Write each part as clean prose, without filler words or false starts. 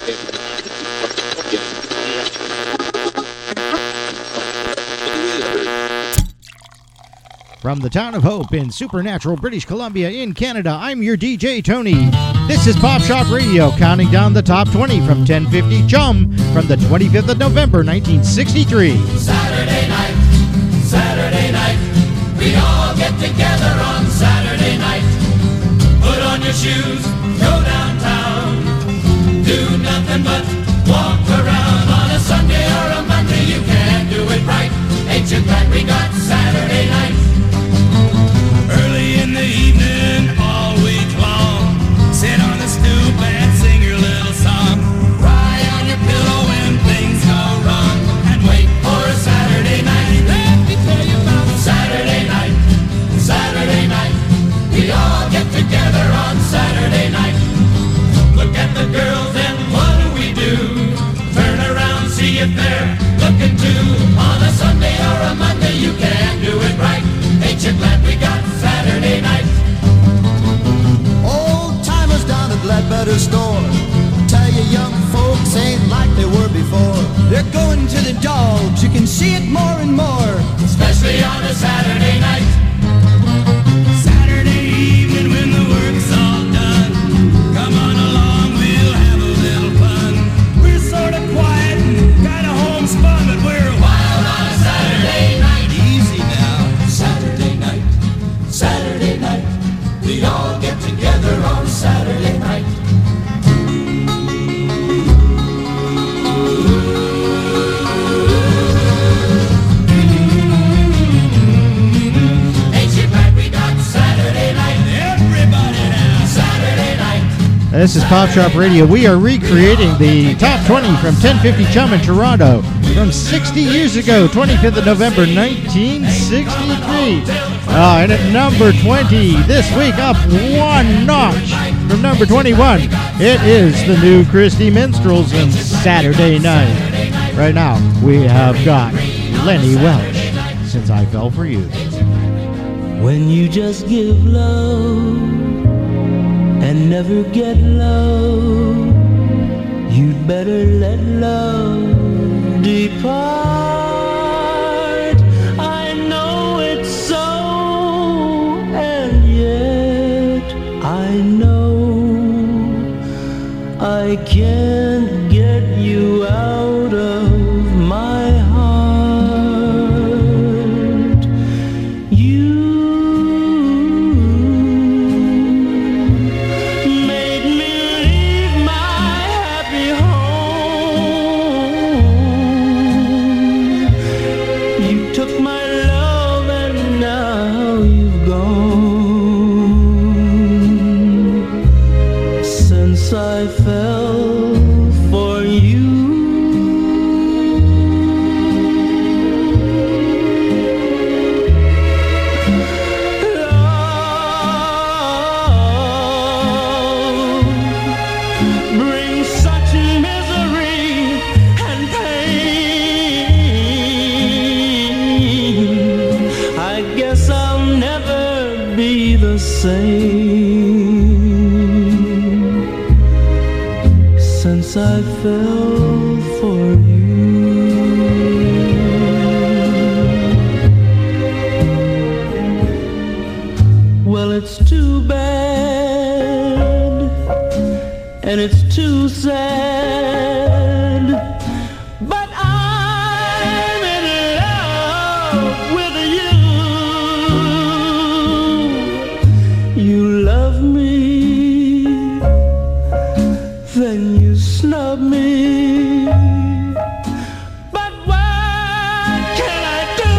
From the town of Hope in Supernatural, British Columbia in Canada, I'm your DJ, Tony. This is Pop Shop Radio, counting down the top 20 from 1050 Chum from the 25th of November, 1963. Saturday night, we all get together on Saturday night. Put on your shoes, go downtown, do nothing but walk around. On a Sunday or a Monday, you can't do it right. Ain't you glad we got Saturday night? Early in the evening, all week long, sit on the stoop and sing your little song. Cry on your pillow when things go wrong, and wait for a Saturday night. Let me tell you about Saturday night. Saturday night, we all get together on Saturday night. Look at the girls and what do? Turn around, see if they're looking too. On a Sunday or a Monday, you can't do it right. Ain't you glad we got Saturday night? Old timers down at Ledbetter store tell you young folks ain't like they were before. They're going to the dogs, you can see it more and more, especially on a Saturday night. Saturday evening when the work's all done, come on along, we'll have a little fun. We're sort of quiet and kind of homespun, but we're wild on a Saturday night. Easy now. Saturday night, we all get together on Saturday night. Ain't you glad we got Saturday night? Everybody now, Saturday night. This is Pop Shop Radio. We are recreating the top 20 from 1050 Chum in Toronto from 60 years ago, 25th of November, 1963. And at number 20 this week, up one notch from number 21, it is the New Christie Minstrels and Saturday Night. Right now, we have got Lenny Welch, Since I Fell for You. When you just give love and never get love, you'd better let love depart. I know it's so, and yet I know I can't get you out of my heart. You made me leave my happy home. You took my love and now you've gone. Since I fell for you, love brings such misery and pain. I guess I'll never be the same since I fell for you. Well, it's too bad and it's too sad, but I'm in love with you. You love me, then you snub me, but what can I do?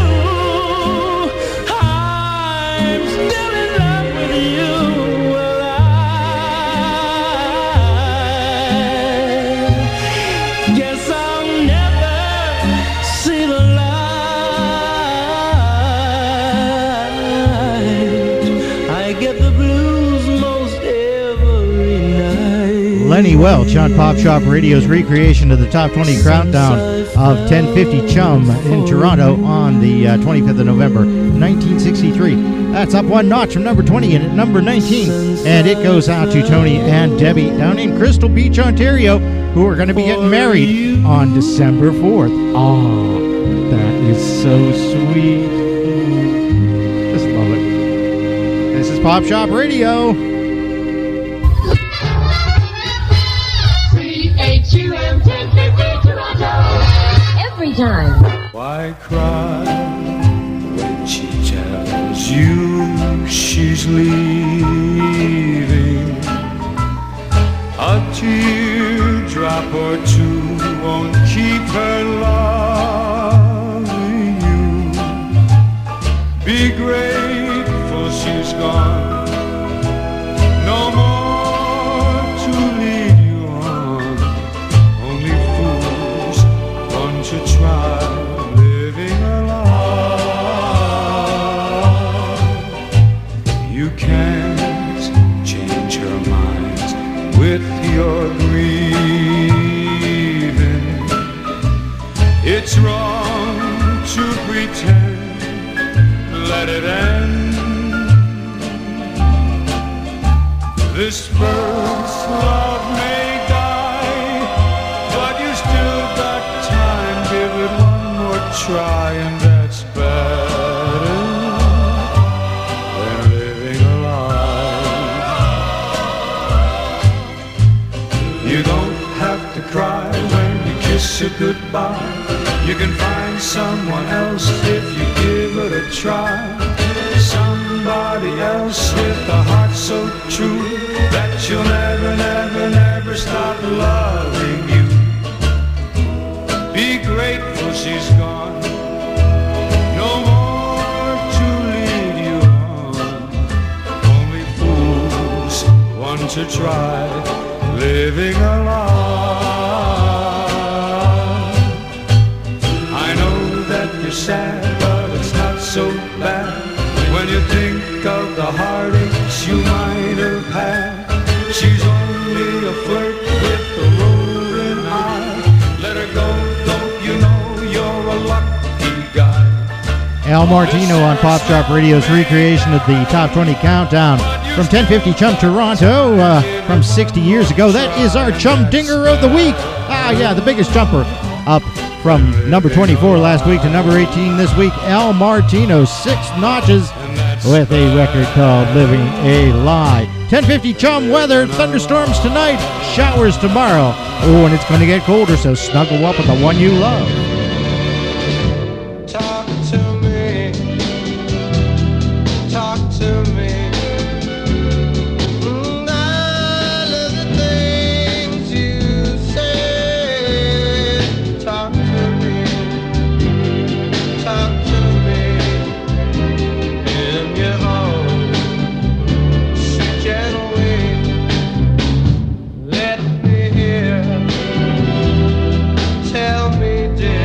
I'm still in love with you. Well, I guess I'll never see the light. I get the blues most every night. Lenny Welch on Pop Shop Radio's recreation of the top 20 countdown of 1050 Chum in Toronto on the 25th of November, 1963. That's up one notch from number 20 and at number 19. And it goes out to Tony and Debbie down in Crystal Beach, Ontario who are going to be getting married on December 4th. Oh, that is so sweet. Just love it. This is Pop Shop Radio. CHUM 1050 Toronto. Every time. Why cry when she tells you she's leaving? A teardrop or two won't keep her loving you. Be grateful she's gone. No more to lead you on. Only fools want to try living alone. You can't change her mind with your grieving. It's wrong to pretend. Let it end. This first love may die, but you still got time. Give it one more try, and that's better than living a lie. You don't have to cry when you kiss her goodbye. You can find someone else if you give it a try. Somebody else with a heart so true that she'll never, never, never stop loving you. Be grateful she's gone. No more to lead you on. Only fools want to try living alone. I know that you're sad, but it's not so bad when you think of the heartaches you might have had. She's only a flirt with a rolling eye. Let her go, don't you know you're a lucky guy. Al Martino on Pop Shop Radio's recreation of the Top 20 Countdown from 1050 Chum Toronto from 60 years ago. That is our Chum Dinger of the Week. Ah, yeah, the biggest jumper up from number 24 last week to number 18 this week. Al Martino, 6 notches with a record called Living a Lie. 1050 Chum weather, thunderstorms tonight, showers tomorrow. Oh, and it's going to get colder, so snuggle up with the one you love. Talk to me. Talk to me. I love the things you say. Talk to me. Talk to me. In your own sweet gentle way. Let me hear. Tell me, dear.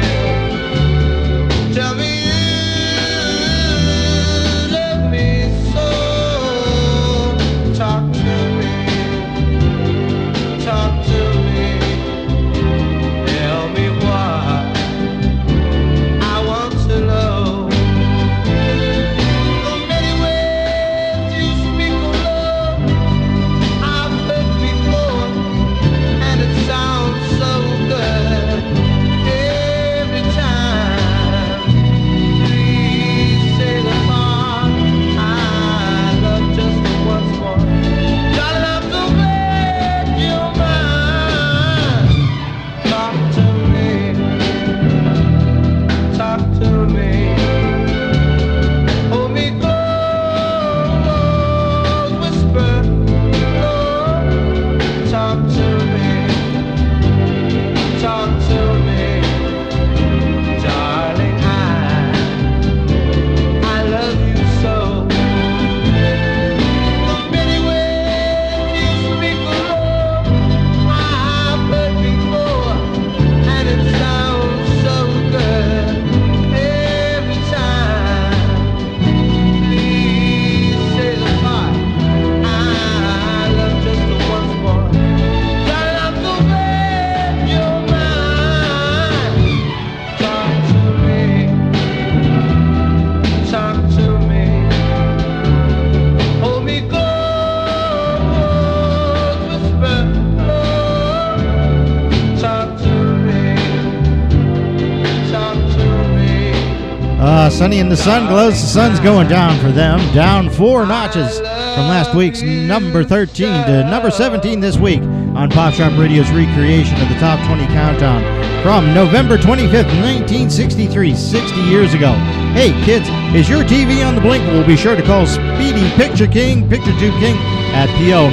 Sunny and the Sun Glows. The sun's going down for them. Down 4 notches from last week's number 13 to number 17 this week on Pop Shop Radio's recreation of the Top 20 Countdown from November 25th, 1963, 60 years ago. Hey, kids, is your TV on the blink? We'll be sure to call Speedy Picture King, Picture Tube King, at PO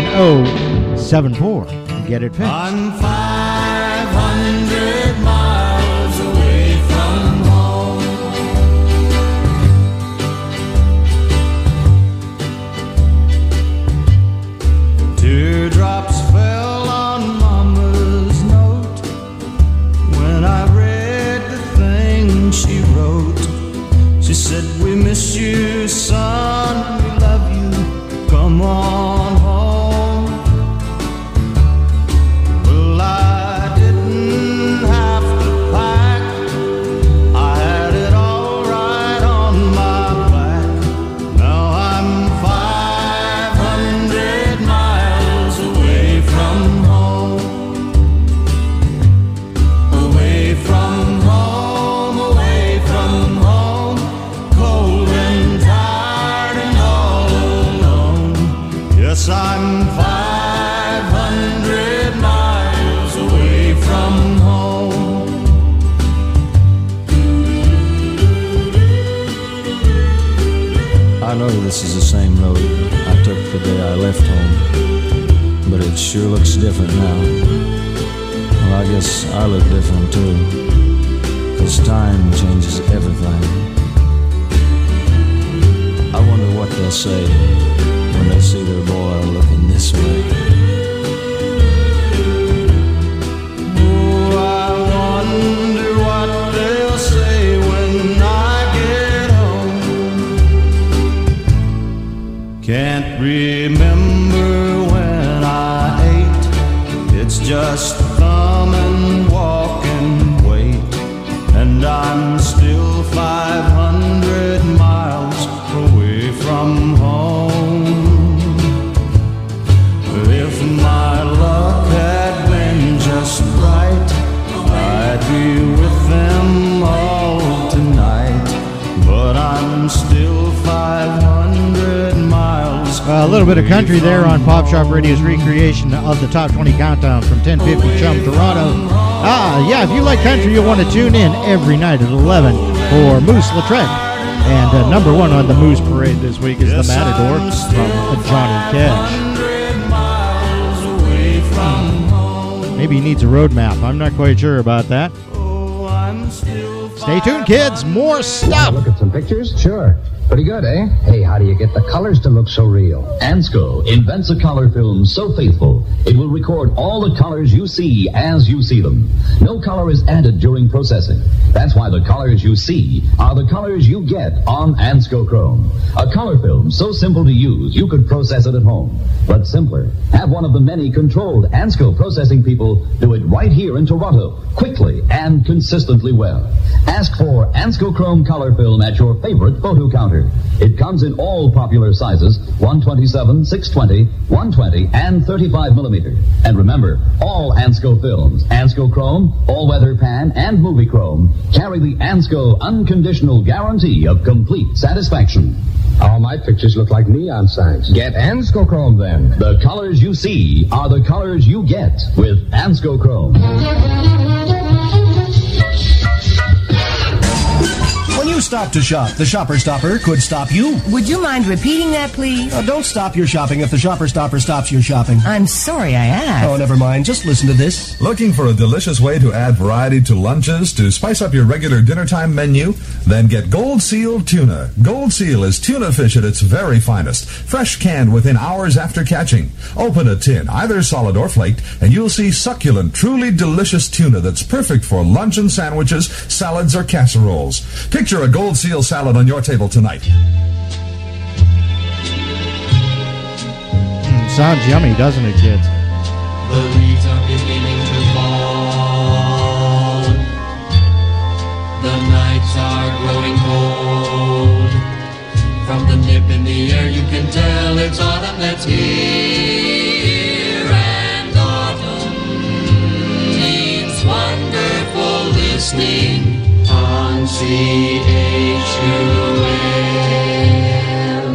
9074 and get it fixed. I'm 500 miles away from home. Teardrops fell on Mama's note when I read the thing she wrote. She said, we miss you, son, we love you, come on home. Well, I didn't have to pack, I had it all right on my back. Now I'm 500 miles away from home. Away from home, away from home, cold and tired and all alone. Yes, I'm 500 miles away from home. I know this is the same road I took the day I left home, but it sure looks different now. Well, I guess I look different too, 'cause time changes everything. I wonder what they'll say when they see their boy looking this way. Oh, I wonder what they'll say when I get home. Can't remember when I ate. It's just thumb and walk and wait. And I'm still 500 miles away from home. If my luck had been just right, I'd be with them all tonight. But I'm still 500 miles. A little bit of country there on Pop Shop Radio's recreation of the Top 20 Countdown from 1050 Chum, Toronto. Yeah, if you like country, you'll want to tune in every night at 11 for Moose Lautrec. And number 1 on the Moose Parade this week is The Matador from Johnny Cash. Maybe he needs a road map. I'm not quite sure about that. Stay tuned, kids. More stuff. Look at some pictures? Sure. Pretty good, eh? Hey, how do you get the colors to look so real? Ansco invents a color film so faithful, it will record all the colors you see as you see them. No color is added during processing. That's why the colors you see are the colors you get on Ansco Chrome. A color film so simple to use, you could process it at home. But simpler, have one of the many controlled Ansco processing people do it right here in Toronto, quickly and consistently well. Ask for Ansco Chrome color film at your favorite photo counter. It comes in all popular sizes, 127, 620, 120, and 35 millimeter. And remember, all Ansco films, Ansco Chrome, all-weather pan, and movie chrome, carry the Ansco unconditional guarantee of complete satisfaction. All my pictures look like neon signs. Get Ansco Chrome then. The colors you see are the colors you get with Ansco Chrome. When you stop to shop, the Shopper Stopper could stop you. Would you mind repeating that, please? Don't stop your shopping if the Shopper Stopper stops your shopping. I'm sorry I asked. Oh, never mind. Just listen to this. Looking for a delicious way to add variety to lunches to spice up your regular dinnertime menu? Then get Gold Seal Tuna. Gold Seal is tuna fish at its very finest, fresh canned within hours after catching. Open a tin, either solid or flaked, and you'll see succulent, truly delicious tuna that's perfect for luncheon sandwiches, salads, or casseroles. Picture a Gold Seal salad on your table tonight. Sounds yummy, doesn't it, kids? The leaves are beginning to fall. The nights are growing cold. From the nip in the air you can tell it's autumn that's here. And autumn means wonderful listening on C-H-U-M,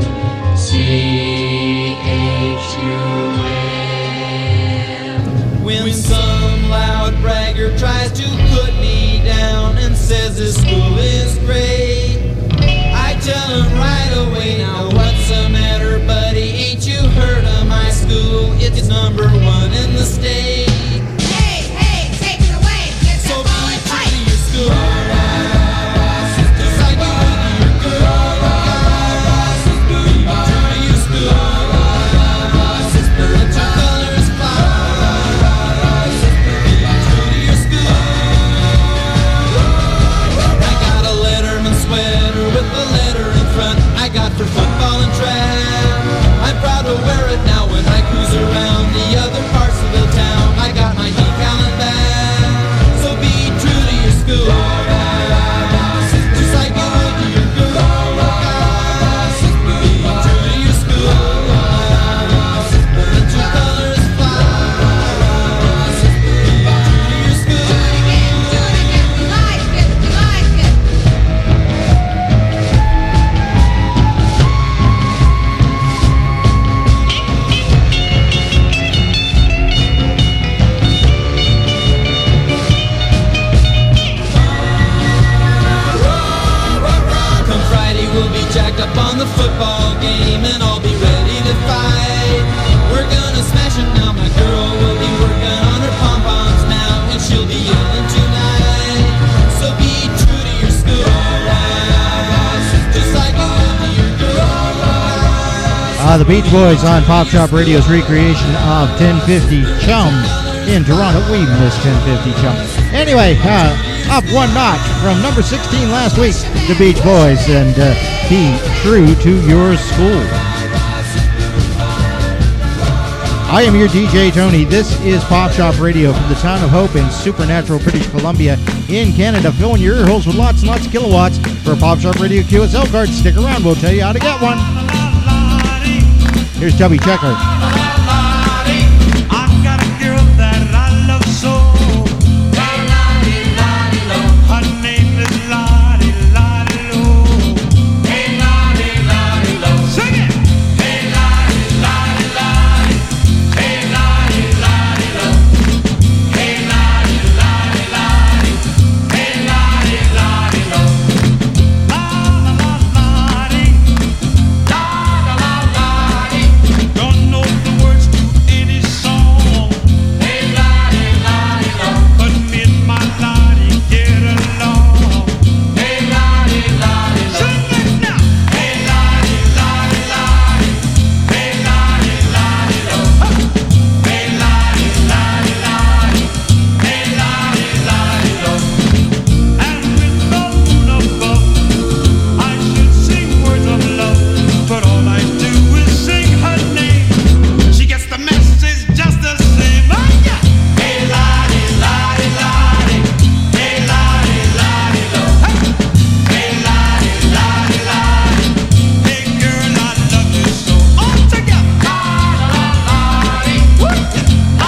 C-H-U-M. When some loud bragger tries to put me down and says this school is great, I tell him right away, now what's the matter, buddy? Ain't you heard of my school? It's number 1 in the state. Hey, hey, take it away. Get So that be ball and true fight. to your school. Just like you do to your girl. Be true to your school. Let your colors fly. Be true to your school. I got a Letterman sweater with the letter in front. I got for football and track. I'm proud to wear it now when I cruise around the other parts of the town. I got my decal and bag. So be true to your school. Just like you would to your girl. Be true to your school. Let your colors fly. Be true to your school. Do it again. We like it. We like it. Come Friday, we'll be jacked up on the football game, and I'll be ready to fight. We're gonna smash it now. My girl will be working on her pom-poms now, and she'll be yelling tonight. So be true to your school. Just like you would to your girl. The Beach Boys on Pop Shop Radio's recreation of 1050 Chum in Toronto. We missed 1050 Chum. Anyway, up 1 notch from number 16 last week, the Beach Boys, and be true to your school. I am your DJ Tony. This is Pop Shop Radio from the town of Hope in Supernatural, British Columbia in Canada. Filling your ear holes with lots and lots of kilowatts for a Pop Shop Radio QSL card. Stick around, we'll tell you how to get one. Here's Chubby Checker. I've got a girl that I love so. Her name is Lottie, Lottie Low. Sing it! Don't know the words to any song, but me and my Lottie get along. Sing it now! And with the moon above, I should sing words of love, but all I do is sing her name. She gets the message just the same. Oh, yeah. Hey, Lottie, Lottie, Lottie. Hey, Lottie, Lottie, Low. Hey, Lottie, Lottie, Lottie. Hey, girl, I love you so. All together. Lottie, Lottie.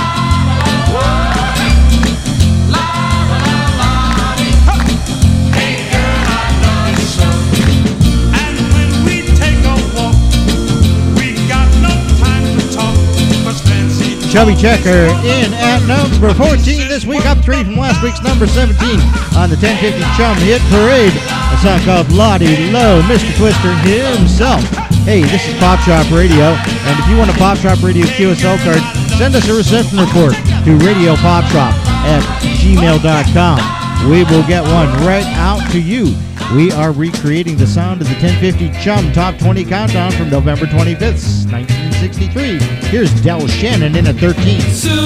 Hey, girl, I love you so. And when we take a walk, we got no time to talk, 'cause fancy Chubby Checker in at number 14 this week, up 3 from last week's number 17 on the 1050 Chum Hit Parade. A song called Lottie Low, Mr. Twister himself. Hey, this is Pop Shop Radio, and if you want a Pop Shop Radio QSL card, send us a reception report to radiopopshop@gmail.com. We will get one right out to you. We are recreating the sound of the 1050 Chum Top 20 Countdown from November 25th, 1963. Here's Del Shannon in at 13.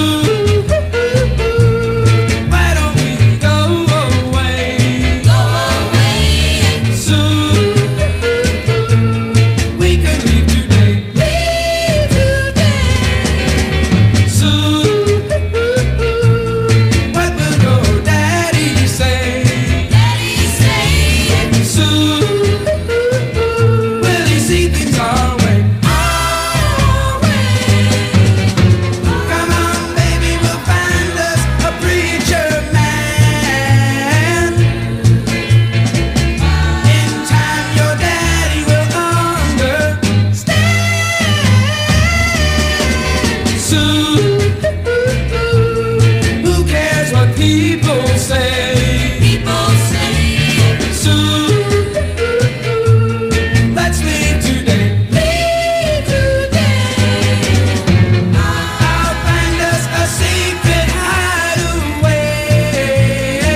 Why don't we go away? Soon we could leave today. Soon, what will your daddy say? Soon, will he see things our way? Come on, baby. People say, Sue, let's leave today. Leave today. I'll find us a secret hideaway.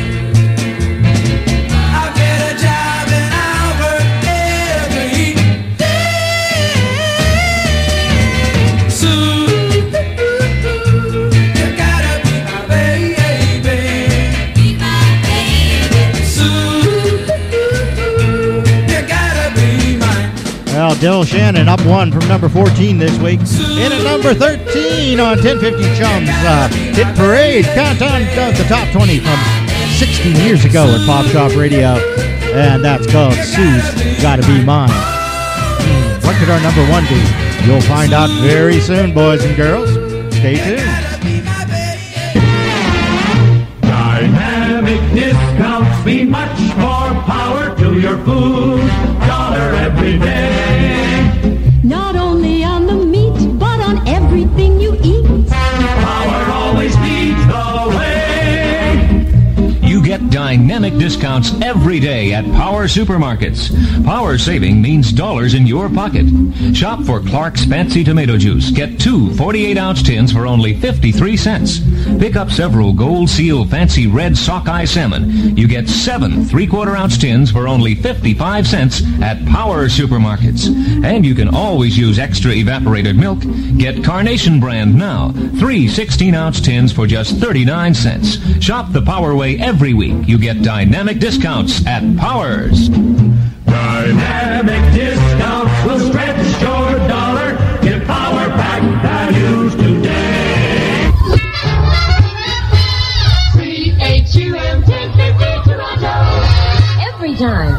I'll get a job and I'll work every day. Sue, you gotta be my baby. Be my baby. Sue, you gotta be mine. Well, Dill Shannon up one from number 14 this week. In at number 13 on 1050 Chums Hit Parade. Countdown of the top 20 from 16 years ago at Pop Shop Radio. And that's called Sue's Gotta Be Mine. What could our number one be? You'll find out very soon, boys and girls. Stay tuned. Dynamic discounts mean much more power to your food. $1 every day. Not only on the meat, but on everything you eat. Power always leads the way. You get dynamic discounts every day at Power Supermarkets. Power saving means dollars in your pocket. Shop for Clark's Fancy Tomato Juice. Get 2 48-ounce tins for only 53 cents. Pick up several Gold Seal Fancy Red Sockeye Salmon. You get 7 3/4-ounce tins for only 55 cents at Power Supermarkets. And you can always use extra evaporated milk. Get Carnation brand now. 3 16-ounce tins for just 39 cents. Shop the Power Way every week. You get dynamic discounts at Powers. Dynamic discounts will stretch your dollar. Get Power Pack values today. 3HUM 1050 Toronto. Every time.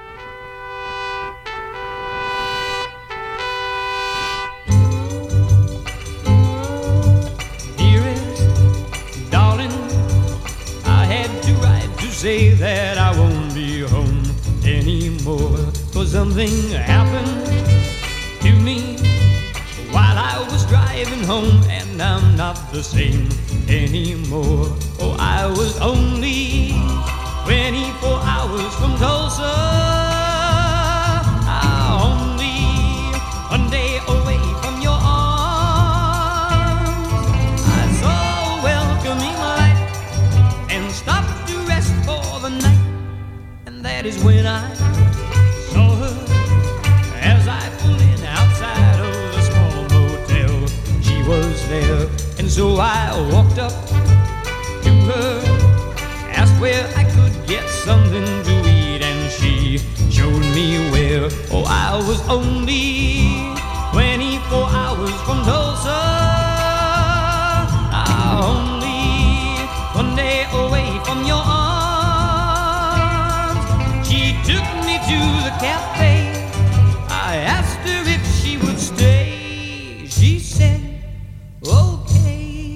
Dearest, darling, I had to write to say that I won't be home anymore. 'Cause something happened to me while I was driving home, and I'm not the same anymore. Oh, I was only 24 hours from Tulsa. Only one day away from your arms. I saw a welcoming light and stopped to rest for the night. And that is when I saw her as I pulled in outside of the small motel. She was there, and so I walked up to her, asked where I could get something to eat, and she showed me where. Oh, I was only 24 hours from Tulsa. Only one day away from your arms. She took me to the cafe. I asked her if she would stay. She said, okay.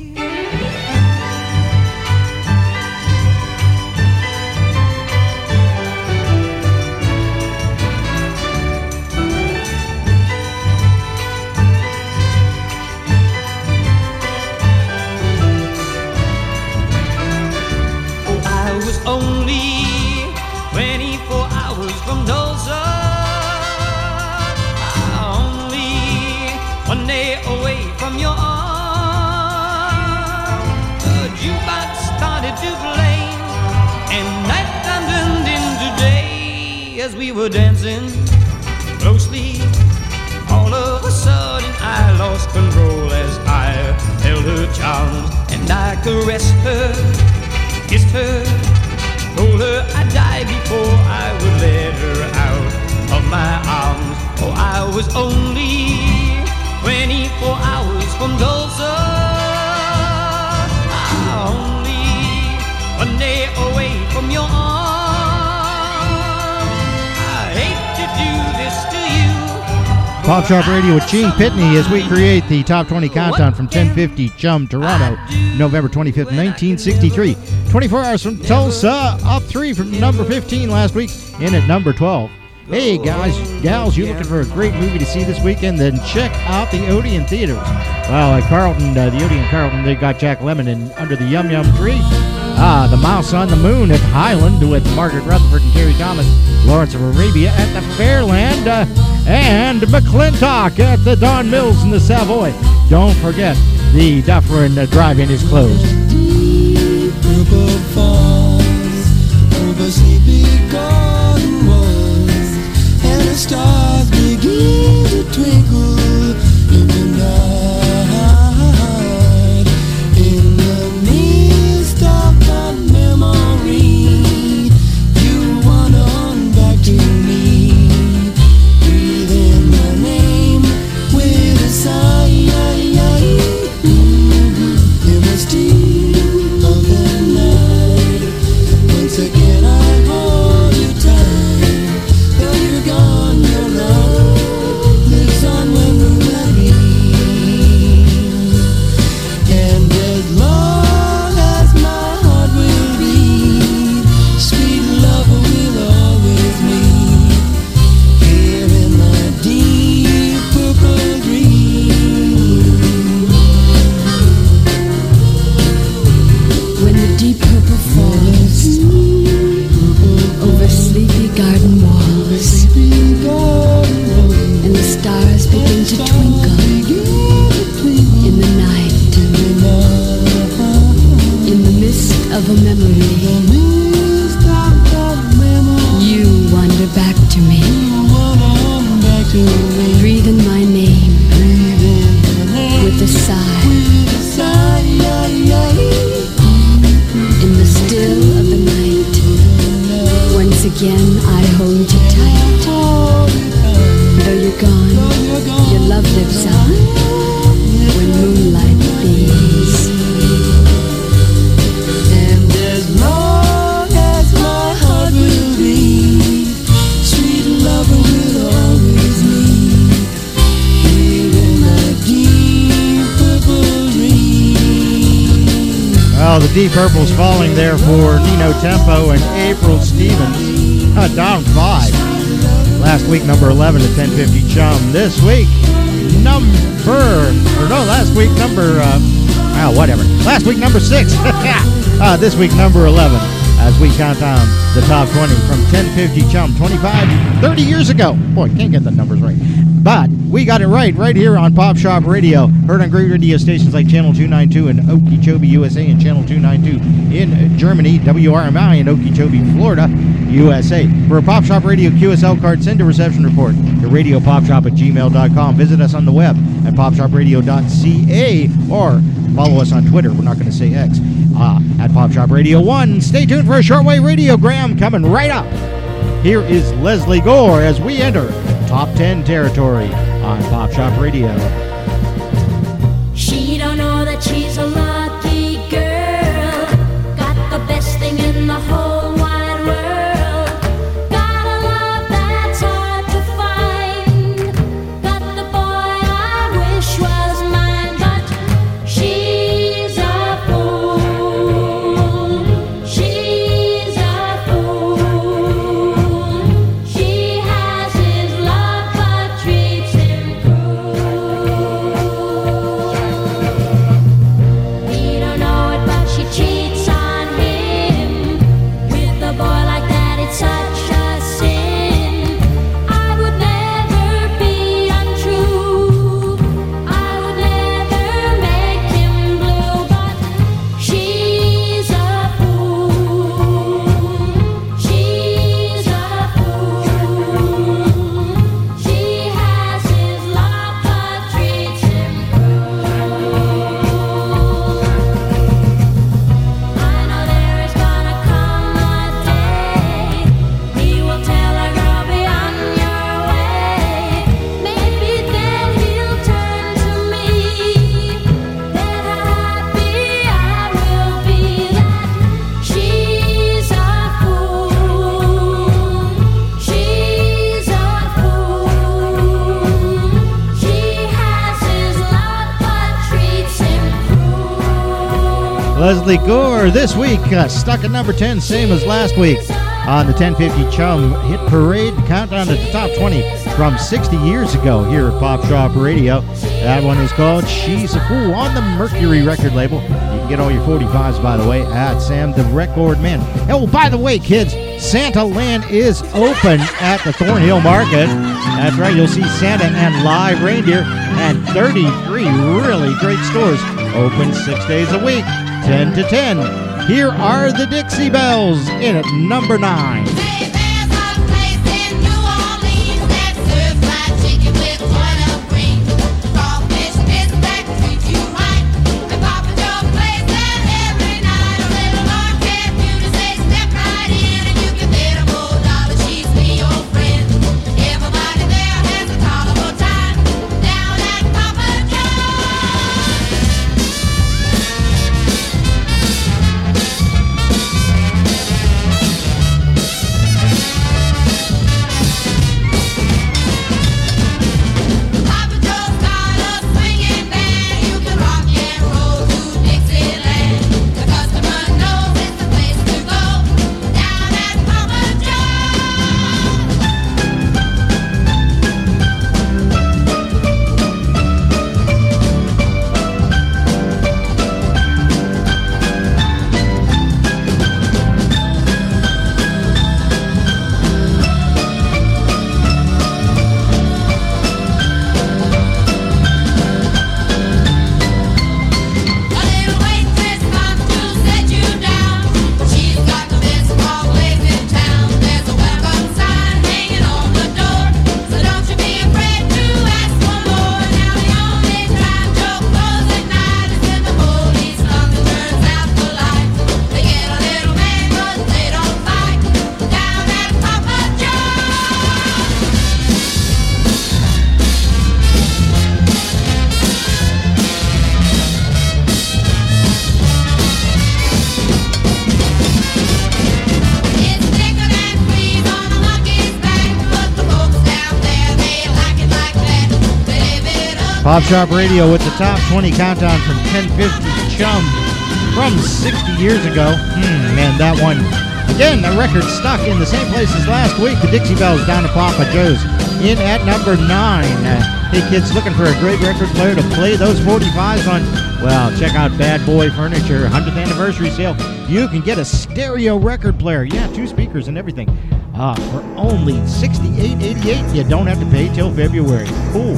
Only 24 hours from Tulsa. Only one day away from your arms. The jukebox started to play, and nighttime turned into day as we were dancing closely. All of a sudden I lost control as I held her charms, and I caressed her, kissed her, told her I'd die before I would let her out of my arms. Oh, I was only 24 hours from Tulsa. Only one day away from your arms. I hate to do this to you. Pop Shop Radio with Gene Pitney as we create the Top 20 Countdown from 1050 Chum, Toronto, November 25th, 1963. 24 hours from Tulsa, up 3 from number 15 last week, in at number 12. Hey, guys, gals, you looking for a great movie to see this weekend? Then check out the Odeon Theaters. Well, at Carlton, the Odeon Carlton, they got Jack Lemmon in Under the Yum Yum Tree. The Mouse on the Moon at Highland with Margaret Rutherford and Terry Thomas. Lawrence of Arabia at the Fairland. And McClintock at the Don Mills in the Savoy. Don't forget, the Dufferin Drive-In is closed. Deep purple falls over sleepy garden walls, and the stars begin to twinkle in the night. In the mist of a memory, you wander on back to me, breathing my name with a sigh. In the steam of the night, once again I hold you tight. Though you're gone, your love lives on when we're happy. And as long as my heart will beat, sweet love will always meet here in my deep purple dream. When the deep purple falls over sleepy garden walls, and the stars begin to twinkle in the night, in the mist of a memory, you wander back to me, breathing my name with a sigh. In the still of the night, once again I hold you tight. Though you're gone, your love lives on when moonlight beams. And as long as my heart will beat, sweet lover will always meet here in my deep purple dream. Well, the Deep Purple's falling there for Nino Tempo and April Stevens. Down 5. Last week, number 11 at 1050 Chum. This week, last week, number 6. This week, number 11, as we count down the top 20 from 1050 Chum, 30 years ago. Boy, can't get the numbers right. But we got it right here on Pop Shop Radio. Heard on great radio stations like Channel 292 in Okeechobee, USA, and Channel 292 in Germany, WRMI in Okeechobee, Florida, USA. For a Pop Shop Radio QSL card, send a reception report to radiopopshop@gmail.com. Visit us on the web at popshopradio.ca or follow us on Twitter. We're not going to say X. At Pop Shop Radio 1. Stay tuned for a shortwave radiogram coming right up. Here is Leslie Gore as we enter Top 10 territory on Pop Shop Radio. She don't know that she's a lucky girl. Got the best thing in the whole wide world. Got a love that's hard to find. Got the boy I wish was mine, but she's a fool. She's a fool. She has his love but treats him cruel. He don't know it, but she cheats on him. With a boy like that, it's such a sin. I would never be untrue. I would never make him blue, but she's a fool. She's a fool. She has his love but treats him cruel. I know there is gonna come a day he will tell a girl, be on your way. Maybe then he'll turn to me. Then how happy I will be that she's a fool. She's a fool. She has his love but treats him cruel. Leslie Gore this week, stuck at number 10, same as last week. on the 1050 Chum Hit Parade. Countdown to the top 20 from 60 years ago here at Pop Shop Radio. That one is called She's a Fool on the Mercury record label. You can get all your 45s, by the way, at Sam the Record Man. Oh, by the way, kids, Santa Land is open at the Thornhill Market. That's right, you'll see Santa and live reindeer and 33 really great stores open 6 days a week, 10 to 10. Here are the Dixie Bells in at number 9. Pop Shop Radio with the top 20 countdown from 1050 Chum from 60 years ago. Man, that one. Again, the record stuck in the same place as last week. The Dixie Bells down to Papa Joe's in at number 9. Hey kids, looking for a great record player to play those 45s on? Well, check out Bad Boy Furniture 100th anniversary sale. You can get a stereo record player. Yeah, 2 speakers and everything. For only $68.88. You don't have to pay till February. Cool.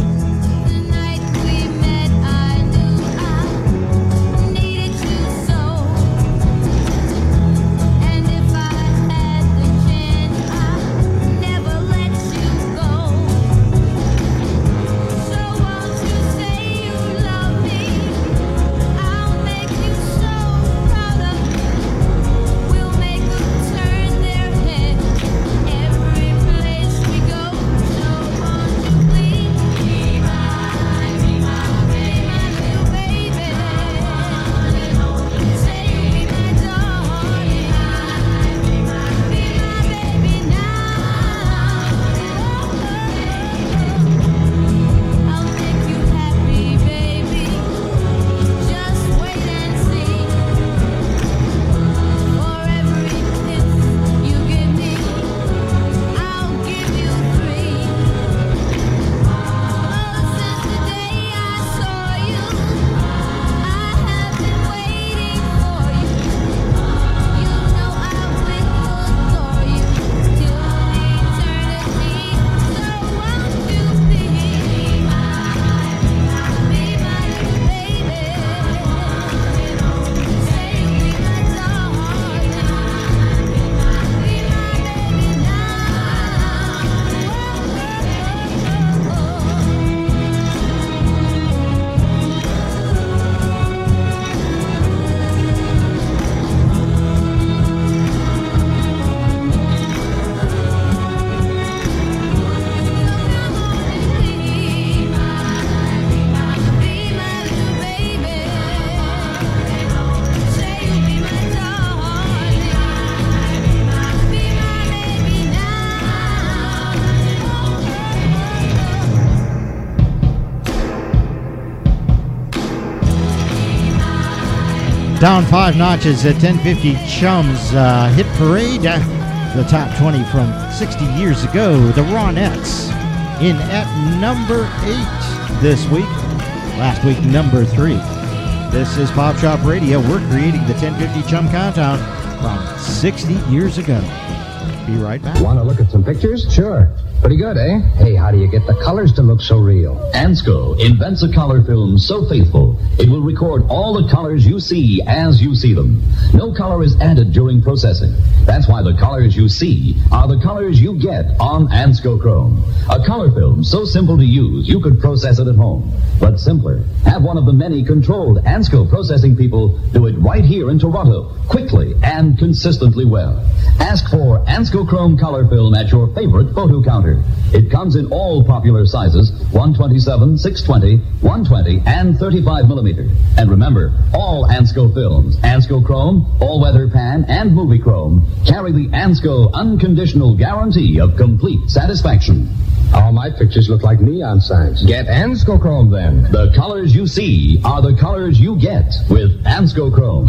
Down 5 notches at 1050 Chum's Hit Parade. The top 20 from 60 years ago, the Ronettes, in at number 8 this week. Last week, number 3. This is Pop Shop Radio. We're creating the 1050 Chum Countdown from 60 years ago. Be right back. Want to look at some pictures? Sure. Pretty good, eh? Hey, how do you get the colors to look so real? Ansco invents a color film so faithful, it will record all the colors you see as you see them. No color is added during processing. That's why the colors you see are the colors you get on Ansco Chrome. A color film so simple to use, you could process it at home. But simpler, have one of the many controlled Ansco processing people do it right here in Toronto, quickly and consistently well. Ask for Ansco Chrome color film at your favorite photo counter. It comes in all popular sizes, 127, 620, 120, and 35 millimeter. And remember, all Ansco films, Ansco Chrome, all-weather pan, and movie chrome, carry the Ansco unconditional guarantee of complete satisfaction. All my pictures look like neon signs. Get Ansco Chrome then. The colors you see are the colors you get with Ansco Chrome.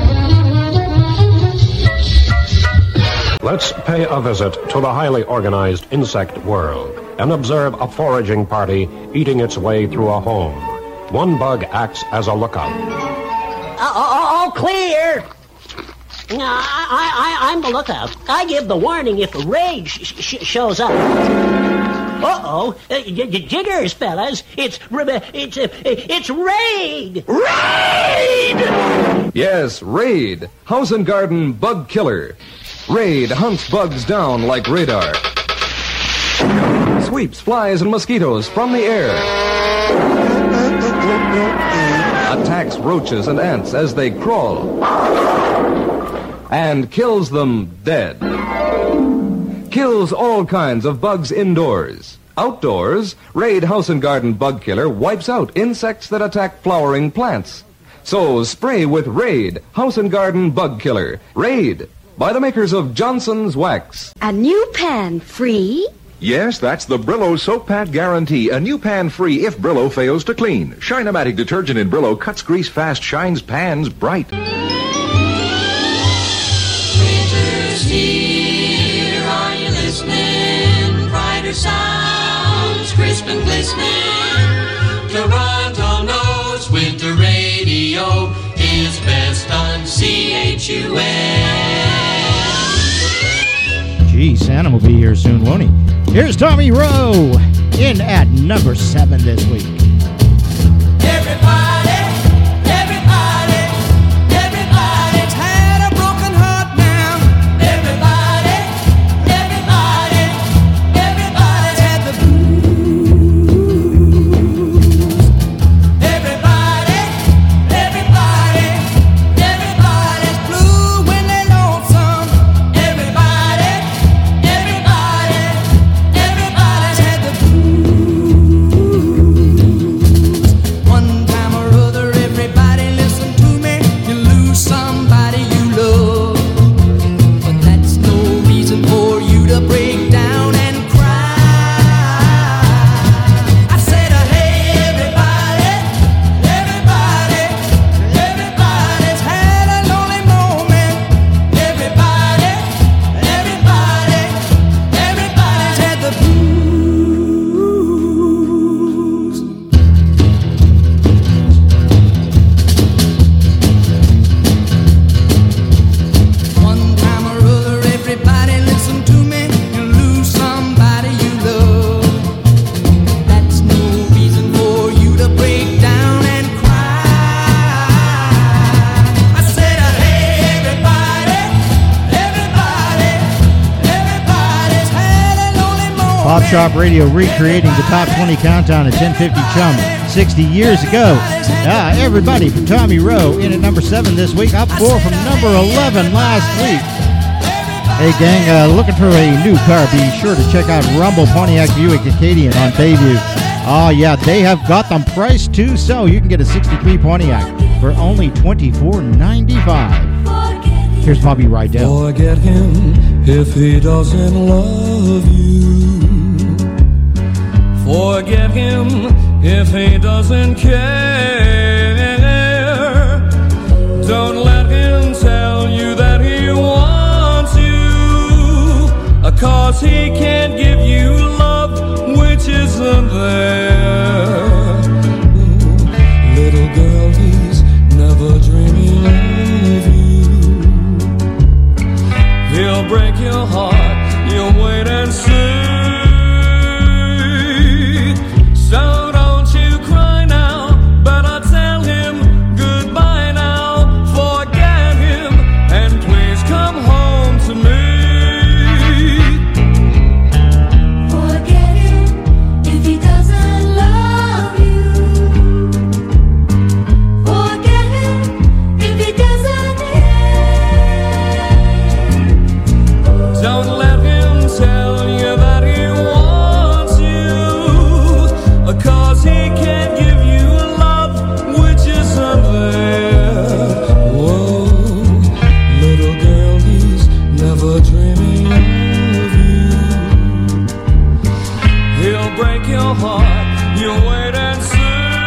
Let's pay a visit to the highly organized insect world and observe a foraging party eating its way through a home. One bug acts as a lookout. All clear. I'm the lookout. I give the warning if the raid shows up. Jiggers, fellas. It's raid. Raid! Yes, Raid. House and Garden Bug Killer. Raid hunts bugs down like radar. Sweeps flies and mosquitoes from the air. Attacks roaches and ants as they crawl. And kills them dead. Kills all kinds of bugs indoors. Outdoors, Raid House and Garden Bug Killer wipes out insects that attack flowering plants. So spray with Raid House and Garden Bug Killer. Raid, by the makers of Johnson's Wax. A new pan free? Yes, that's the Brillo Soap Pad Guarantee. A new pan free if Brillo fails to clean. Shine-O-Matic detergent in Brillo cuts grease fast, shines pans bright. Winter's here, are you listening? Brighter sounds, crisp and glistening. Toronto knows winter radio is best on CHUN. Gee, Santa will be here soon, won't he? Here's Tommy Rowe in at number 7 this week. Everybody's had a broken heart now. Everybody's had the blues. Everybody's blue when they're lonesome. Everybody's had the blues. One time or other, everybody listen to me. You lose somebody you love, but that's no reason for you to break down and cry. I said, hey, everybody's had a lonely moment. Everybody's had the blues. One time or other, everybody listen to me. You lose somebody you love. That's no reason for you to break down and cry. I said, hey, everybody's had a lonely moment. Pop Shop Radio recreating the top 20 countdown at 1050 Chum 60 years ago. Everybody from Tommy Rowe in at number 7 this week, up 4 from number 11 last week. Hey gang, looking for a new car, be sure to check out Rumble Pontiac Buick Acadian on Bayview. Oh yeah, they have got them priced too, so you can get a 63 Pontiac for only $24.95. Here's Bobby Rydell. Forget him if he doesn't love you. Forget him if he doesn't care. Don't let him tell you that he wants you. 'cause he can't give you love which isn't there. Little girl, he's never dreaming of you. He'll break your heart, you'll wait and see. So don't you cry now, better tell him goodbye now. Forget him and please come home to me. Forget him if he doesn't love you. Forget him if he doesn't care. Don't let him tell you that he wants you, 'cause he can't give you love which isn't there. Whoa, little girl, he's never dreaming of you. He'll break your heart, you'll wait and see.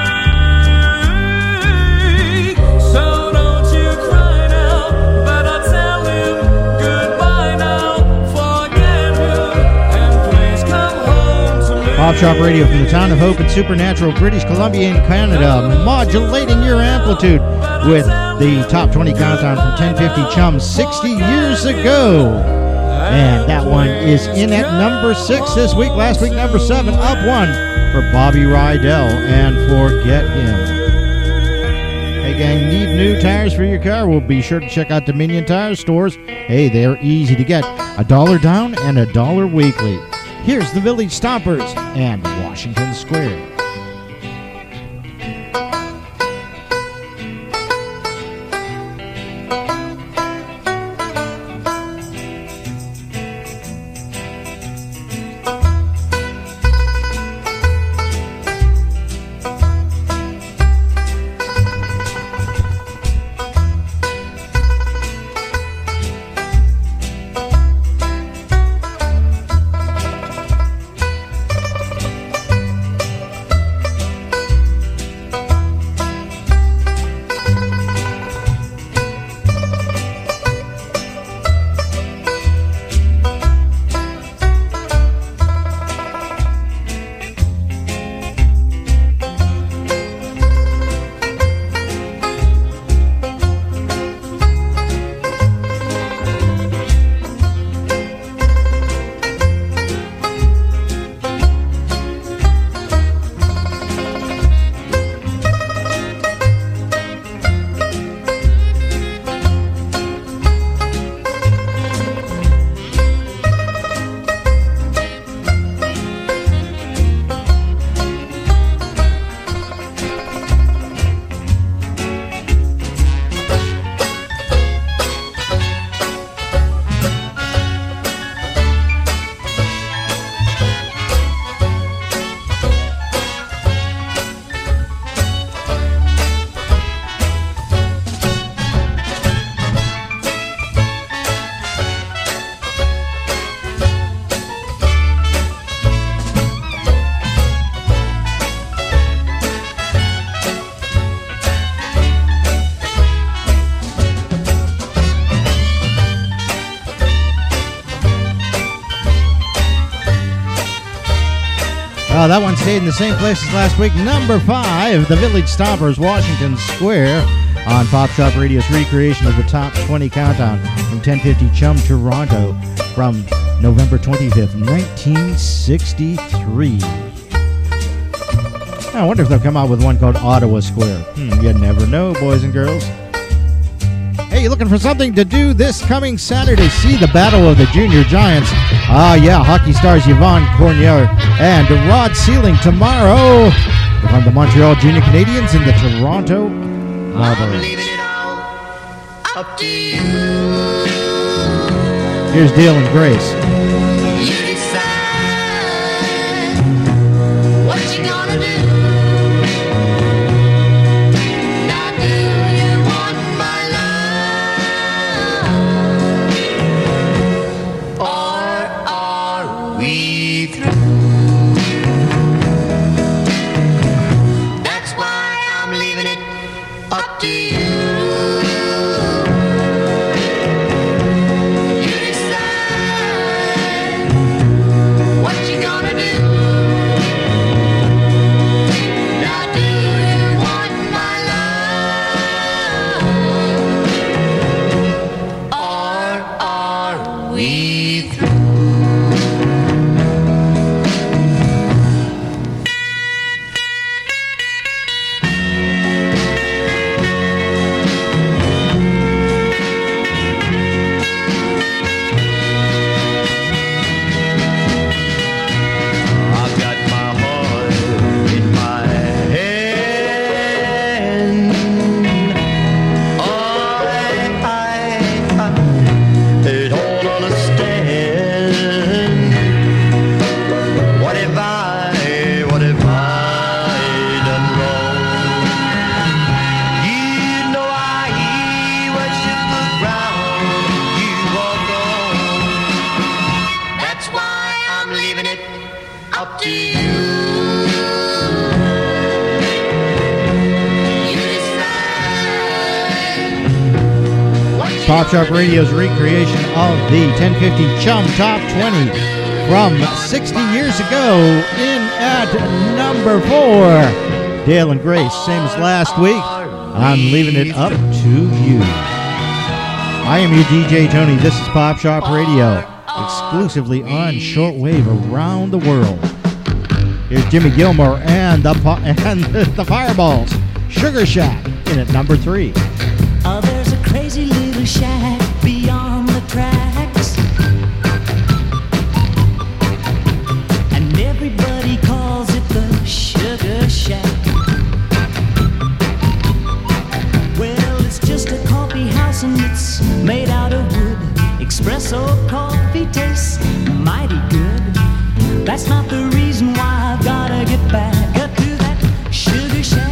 So don't you cry now, better tell him goodbye now. Forget him and please come home to me. Pop Shop Radio from the town of Hope in Supernatural, British Columbia in Canada, modulating your amplitude with the top 20 countdown from 1050 Chum 60 years ago. And that one is in at number 6 this week. Last week, number 7, up 1 for Bobby Rydell and Forget Him. Hey gang, need new tires for your car? Well, be sure to check out Dominion Tire Stores. Hey, they're easy to get. $1 down and $1 weekly. Here's the Village Stompers and Washington Square. That one stayed in the same place as last week. Number 5, the Village Stompers, Washington Square, on Pop Shop Radio's recreation of the top 20 countdown from 1050 Chum, Toronto, from November 25th, 1963. I wonder if they'll come out with one called Ottawa Square. You never know, boys and girls. Hey, you looking for something to do this coming Saturday? See the Battle of the Junior Giants. Ah, yeah, hockey stars Yvonne Cornier and Rod Sealing tomorrow from the Montreal Junior Canadiens and the Toronto Marlboros. Up to you. Here's Dale and Grace. You decide what you gonna do. Now do you want my love, or are we through? That's why I'm leaving it up to you. You decide we through? Pop Shop Radio's recreation of the 1050 Chum Top 20 from 60 years ago. In at number 4, Dale and Grace, same as last week. I'm leaving it up to you. I am your DJ Tony. This is Pop Shop Radio, exclusively on shortwave around the world. Here's Jimmy Gilmore and the Fireballs. Sugar Shack in at number 3. Oh, there's a crazy little shack beyond the tracks, and everybody calls it the Sugar Shack. Well, it's just a coffee house and it's made out of wood. Espresso coffee tastes mighty good. That's not the reason why I've gotta get back up to that Sugar Shack.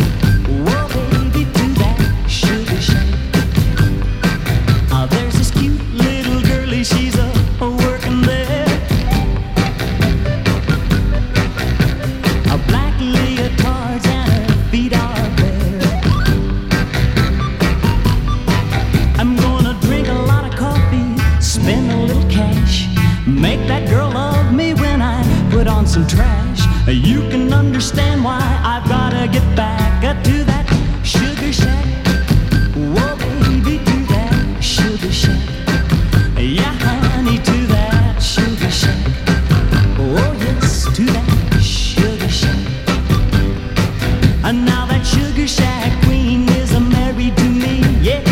Some trash. You can understand why I've gotta get back to that Sugar Shack. Whoa, baby, to that Sugar Shack. Yeah, honey, to that Sugar Shack. Oh, yes, to that Sugar Shack. And now that Sugar Shack queen is married to me, yeah.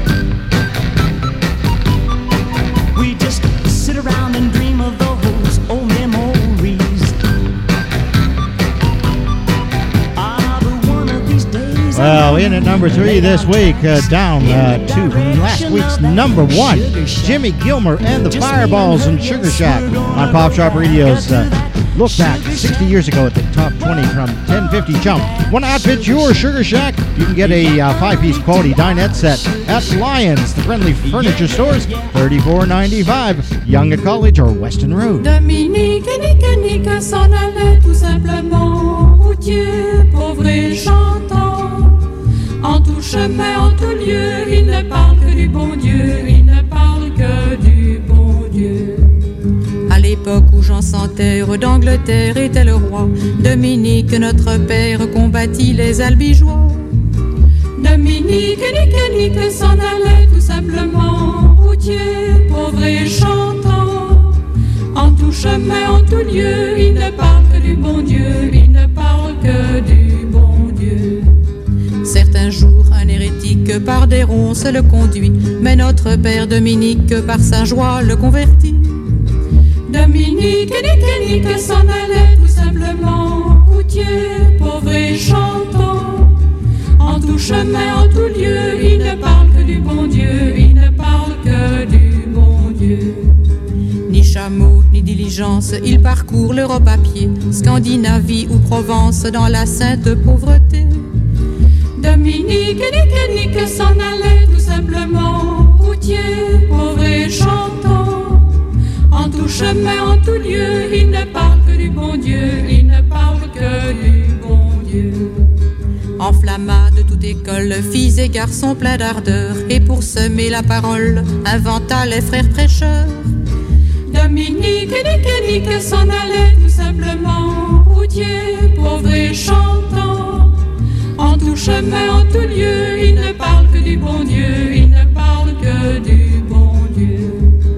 We just sit around and dream of those old memories. Well, in at number 3 this week, down to last week's number 1, Jimmy Gilmer and the Fireballs and Sugar Shack on Pop Shop Radio's look back 60 years ago at the top 20 from 1050 Chum. Want to outfit your Sugar Shack? You can get a 5-piece quality dinette set at Lions, the friendly furniture stores, $34.95, Young at College or Weston Road. Dominique et Nique s'en allait tout simplement, routier, pauvre et chantant. En tout chemin, en tout lieu, il ne parle que du bon Dieu, il ne parle que du bon Dieu. À l'époque où Jean sans terre d'Angleterre était le roi, Dominique, notre père, combattit les albigeois. Dominique et Nique s'en allait tout simplement, routier, pauvre et chantant. En tout chemin, en tout lieu, il ne parle que du bon Dieu, il ne parle que du bon Dieu. Certains jours, un hérétique par des ronces le conduit, mais notre père Dominique par sa joie le convertit. Dominique et Nique s'en allait tout simplement, routier, pauvre et chantant. En tout chemin, en tout lieu, il ne parle que du bon Dieu, il ne parle que du bon Dieu. Ni chameau, ni diligence, il parcourt l'Europe à pied, Scandinavie ou Provence dans la sainte pauvreté. Dominique et Nique s'en allait tout simplement, routier, pauvre et chantant. En tout chemin, en tout lieu, il ne parle que du bon Dieu, il ne parle que du bon Dieu. Enflamma de toute école, filles et garçons pleins d'ardeur, et pour semer la parole, inventa les frères prêcheurs. Dominique et Nique s'en allait tout simplement, routier, pauvre et chantant. En tout chemin, en tout lieu, il ne parle que du bon Dieu, il ne parle que du bon Dieu.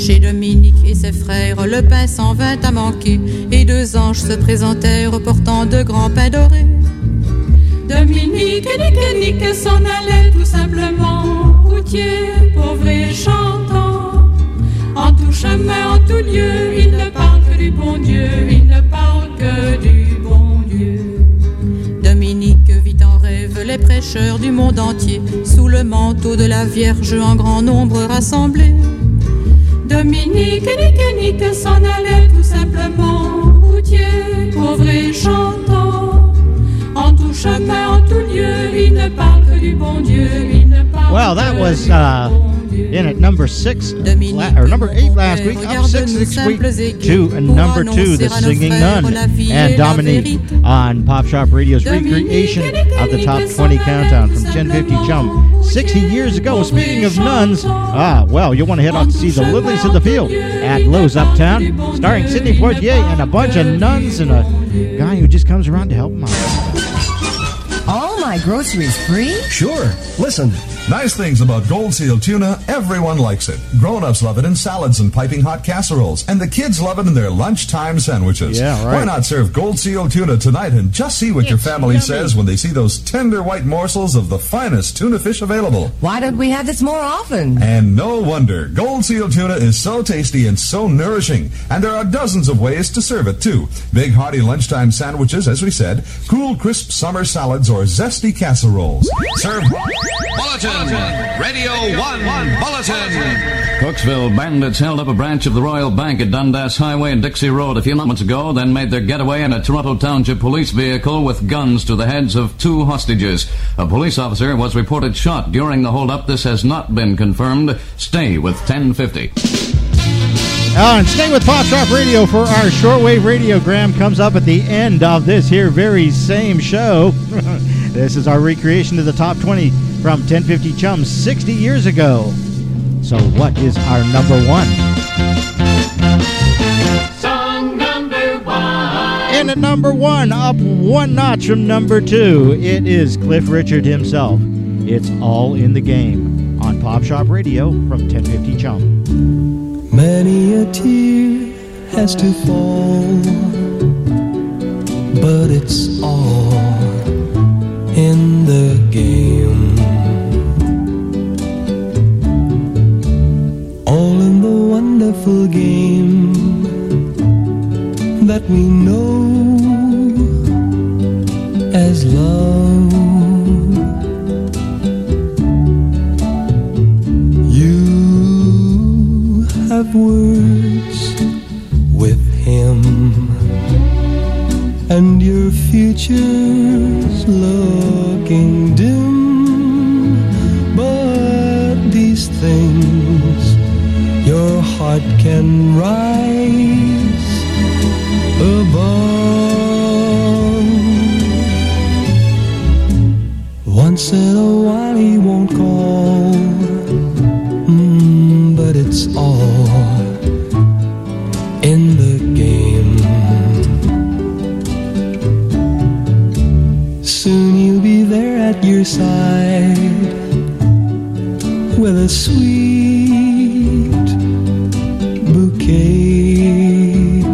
Chez Dominique et ses frères, le pain s'en vint à manquer, et 2 anges se présentèrent portant de grands pains dorés. Dominique et Nique s'en allaient tout simplement, routier, pauvre et chantant. En tout chemin, en tout lieu, il ne parle que du bon Dieu, il ne parle que du bon Dieu. Dominique vit en rêve les prêcheurs du monde entier, sous le manteau de la Vierge en grand nombre rassemblés. Dominique et Nique s'en allaient tout simplement, routier, pauvre et chantant. En tout chemin, en tout lieu, il ne parle que du bon Dieu, il ne parle Well, that was in at number 6 or number 8 last week, up 6 this week to number 2, The Singing Nun and Dominique on Pop Shop Radio's recreation of the Top 20 Countdown from 1050 Chum 60 years ago. Speaking of nuns, well, you'll want to head off to see The Lilies of the Field at Lowe's Uptown, starring Sidney Poitier and a bunch of nuns and a guy who just comes around to help them out. All my groceries free? Sure. Listen. Nice things about Gold Seal tuna, everyone likes it. Grown-ups love it in salads and piping hot casseroles, and the kids love it in their lunchtime sandwiches. Yeah, right. Why not serve Gold Seal tuna tonight and just see what your family says when they see those tender white morsels of the finest tuna fish available? Why don't we have this more often? And no wonder. Gold Seal tuna is so tasty and so nourishing, and there are dozens of ways to serve it, too. Big, hearty lunchtime sandwiches, as we said, cool, crisp summer salads, or zesty casseroles. Serve... Bulletin! Radio 1 Bulletin! Cooksville bandits held up a branch of the Royal Bank at Dundas Highway and Dixie Road a few months ago, then made their getaway in a Toronto Township police vehicle with guns to the heads of 2 hostages. A police officer was reported shot during the holdup. This has not been confirmed. Stay with 1050. And stay with Pop Shop Radio for our shortwave radiogram comes up at the end of this here very same show. This is our recreation of the Top 20 from 1050 Chum 60 years ago. So what is our number 1? Song number 1. And at number 1, up 1 notch from number 2, it is Cliff Richard himself. It's All in the Game on Pop Shop Radio from 1050 Chum. Many a tear has to fall, but it's all in the game. All in the wonderful game that we know as love. You have words with him, and your future's looking dim. But these things your heart can rise above. Once in a while he won't call, but it's all in the game. Soon you'll be there at your side with a sweet bouquet,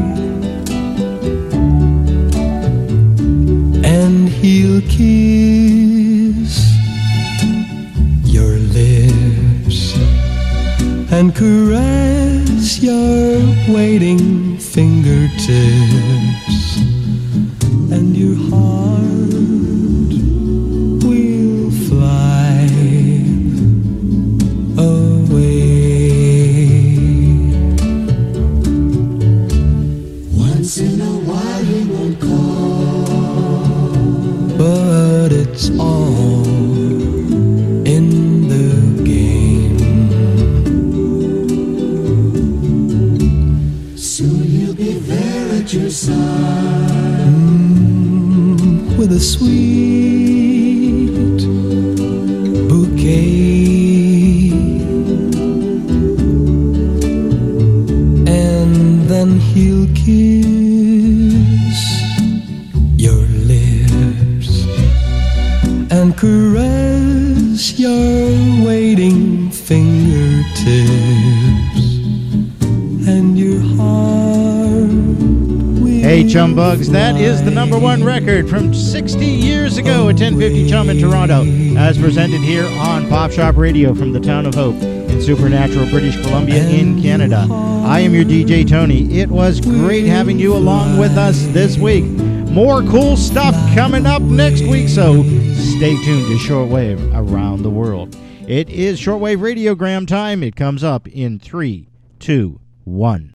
and he'll kiss your lips and caress your waiting fingertips, and your heart will fly away. Once in a while he won't call, but it's all in the game. Soon he'll be there at your side with a sweet bouquet, and then he'll kiss your lips and caress your waiting fingertips, Chumbugs. That is the number one record from 60 years ago at 1050 Chum in Toronto, as presented here on Pop Shop Radio from the town of Hope in Supernatural, British Columbia in Canada. I am your DJ Tony. It was great having you along with us this week. More cool stuff coming up next week, so stay tuned to Shortwave Around the World. It is Shortwave Radiogram time. It comes up in 3, 2, 1.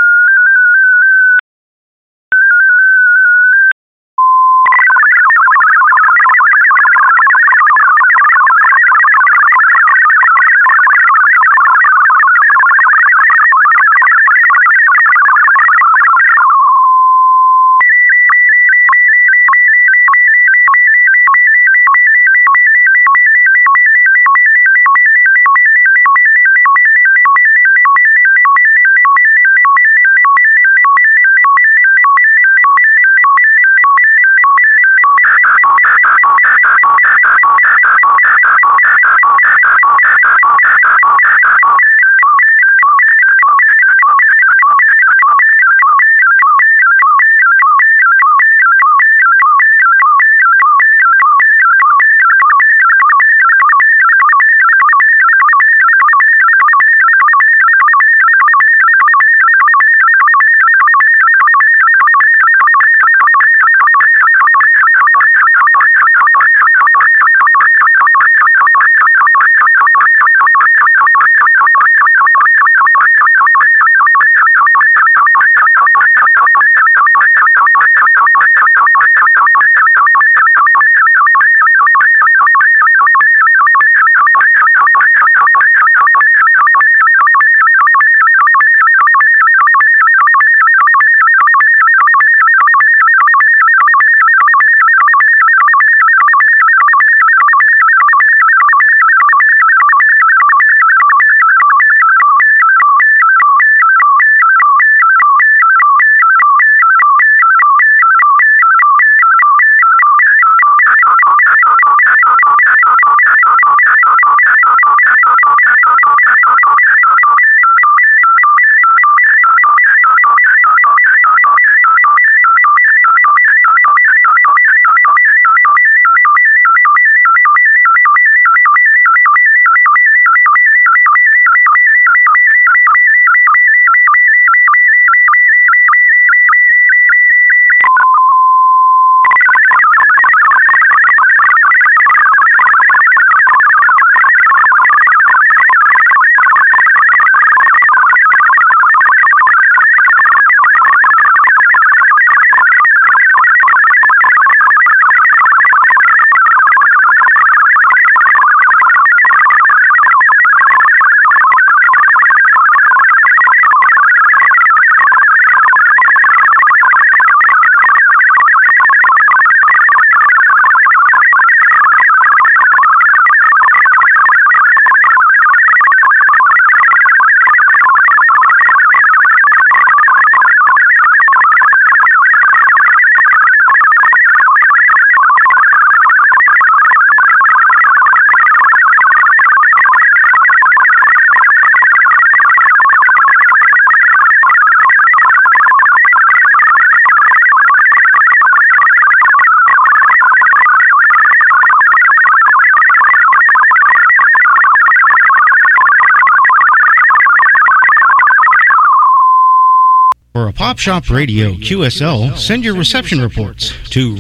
For a Pop Shop Radio QSL, send your reception reports to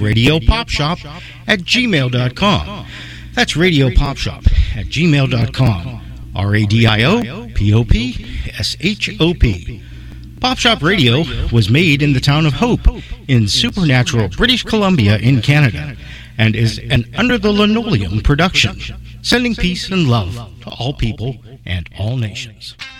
radiopopshop@gmail.com. That's radiopopshop@gmail.com. RADIOPOPSHOP. Pop Shop Radio was made in the town of Hope in Supernatural, British Columbia in Canada, and is an Under the Linoleum production, sending peace and love to all people and all nations.